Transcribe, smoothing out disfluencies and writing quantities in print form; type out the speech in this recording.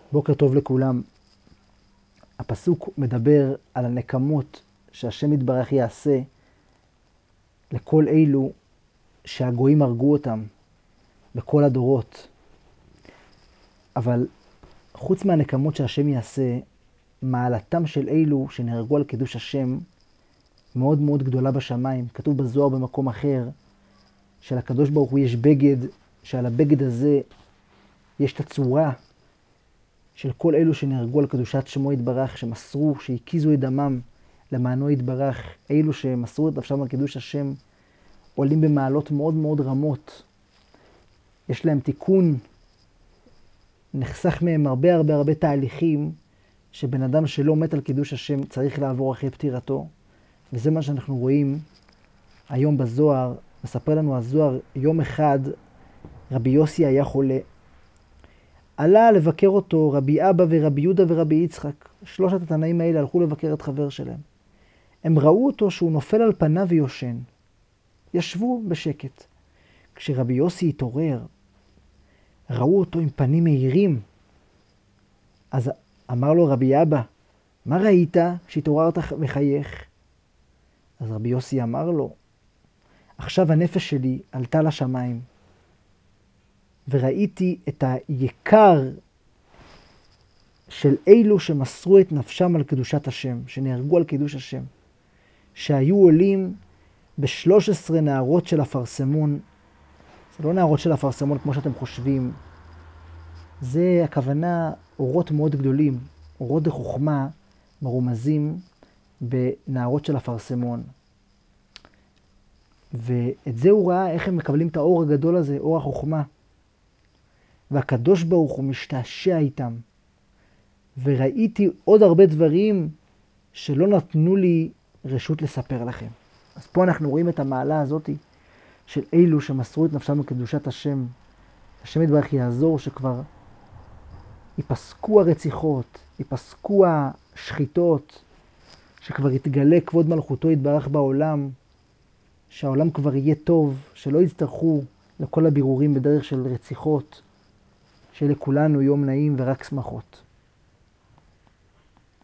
בוקר טוב לכולם. הפסוק מדבר על הנקמות שהשם יתברך יעשה לכל אלו שהגויים הרגו אותם בכל הדורות. אבל חוץ מהנקמות שהשם יעשה, מעלתם של אלו שנהרגו על קידוש השם מאוד מאוד גדולה בשמיים. כתוב בזוהר במקום אחר שלקדוש ברוך הוא יש בגד, שעל הבגד הזה יש את הצורה של כל אלו שנהרגו על קדושת שמו יתברך, שמסרו, שהקיזו את דמם למענו יתברך. אלו שמסרו את נפשם על קידוש השם עולים במעלות מאוד מאוד רמות. יש להם תיקון, נחסך מהם הרבה תהליכים שבן אדם שלא מת על קידוש השם צריך לעבור אחרי פטירתו. וזה מה שאנחנו רואים היום בזוהר. מספר לנו הזוהר, יום אחד רבי יוסי היה חולה. עלה לבקר אותו רבי אבא ורבי יהודה ורבי יצחק. שלושת התנאים האלה הלכו לבקר את חבר שלהם. הם ראו אותו שהוא נופל על פניו ויושן. ישבו בשקט. כשרבי יוסי התעורר, ראו אותו עם פנים מהירים. אז אמר לו רבי אבא, מה ראית שהתעוררת מחייך? אז רבי יוסי אמר לו, עכשיו הנפש שלי עלתה לשמיים, וראיתי את היקר של אלו שמסרו את נפשם על קדושת השם, שנהרגו על קידוש השם, שהיו עולים ב13 נערות של אפרסמון. זה לא נערות של אפרסמון כמו שאתם חושבים. זה הכוונה אורות מאוד גדולים, אורות דחוכמה מרומזים בנערות של אפרסמון. ואת זה הוא ראה איך הם מקבלים את האור הגדול הזה, אור החוכמה. והקדוש ברוך הוא משתעשע איתם. וראיתי עוד הרבה דברים שלא נתנו לי רשות לספר לכם. אז פה אנחנו רואים את המעלה הזאת של אלו שמסרו את נפשם לקדושת השם. השם יתברך יעזור שכבר ייפסקו הרציחות, ייפסקו השחיטות, שכבר יתגלה כבוד מלכותו יתברך בעולם, שהעולם כבר יהיה טוב, שלא יצטרכו לכל הבירורים בדרך של רציחות, שלכולנו יום נעים ורק שמחות.